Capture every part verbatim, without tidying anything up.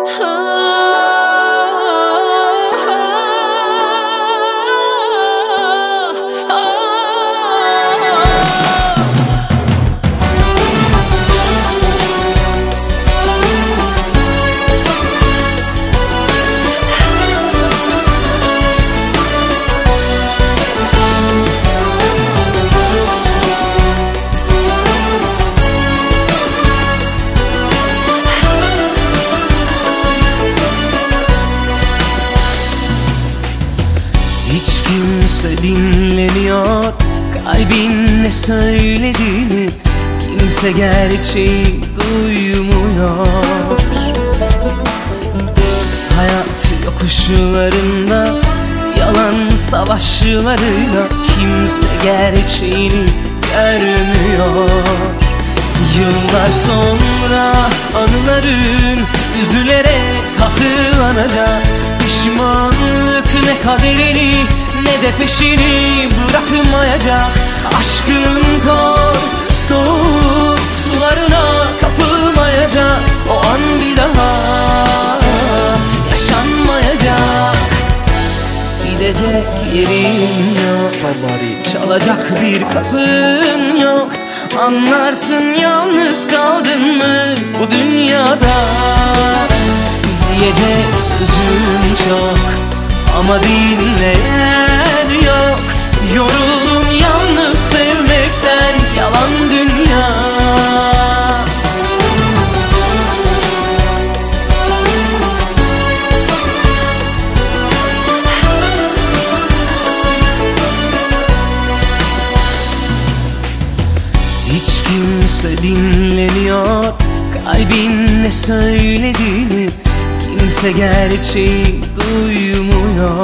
Hiç kimse dinlemiyor kalbin ne söylediğini, kimse gerçeği duymuyor. Hayat yokuşlarında yalan savaşlarıyla kimse gerçeğini görmüyor. Yıllar sonra anıların üzülerek hatırlanacak. Pişmanlık ne kaderini ne de peşini bırakmayacak. Aşkın kor soğuk sularına kapılmayacak. O an bir daha yaşanmayacak. Gidecek yerin yok, çalacak bir kapın yok. Anlarsın yalnız kaldın mı bu dünyada. Diyecek sözüm çok ama dinleyen yok. Yoruldum yalnız sevmekten, yalan dünya. Hiç kimse dinlemiyor kalbin ne söylediğini, kimse gerçeği duymuyor.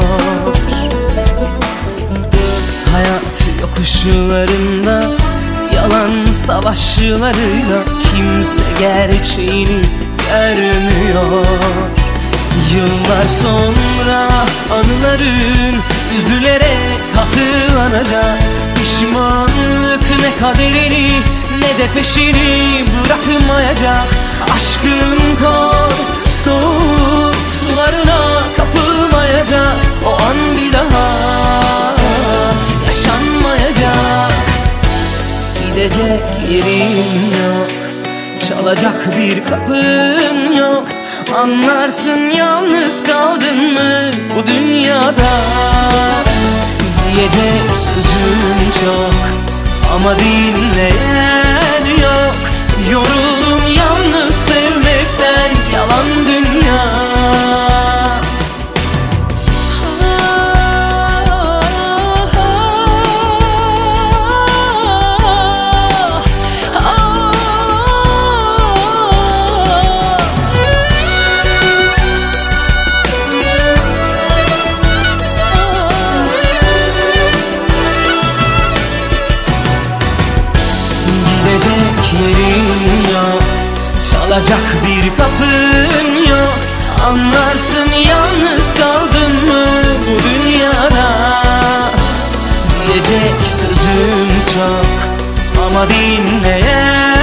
Hayat yokuşlarında yalan savaşlarıyla kimse gerçeğini görmüyor. Yıllar sonra anıların üzülerek hatırlanacak. Pişmanlık ne kaderini ne de peşini bırakmayacak. Aşkın kor soğuk sularına kapılmayacak. O an bir daha yaşanmayacak. Gidecek yerin yok, çalacak bir kapın yok. Anlarsın yalnız kaldın mı bu dünyada. Diyecek sözüm çok ama dinleyen yok. Yoruldum yalnız sevmekten, yalan dünya. Gidecek yerin yok, çalacak bir kapın yok. Anlarsın yalnız kaldın mı bu dünyada. Diyecek sözüm çok ama dinleyen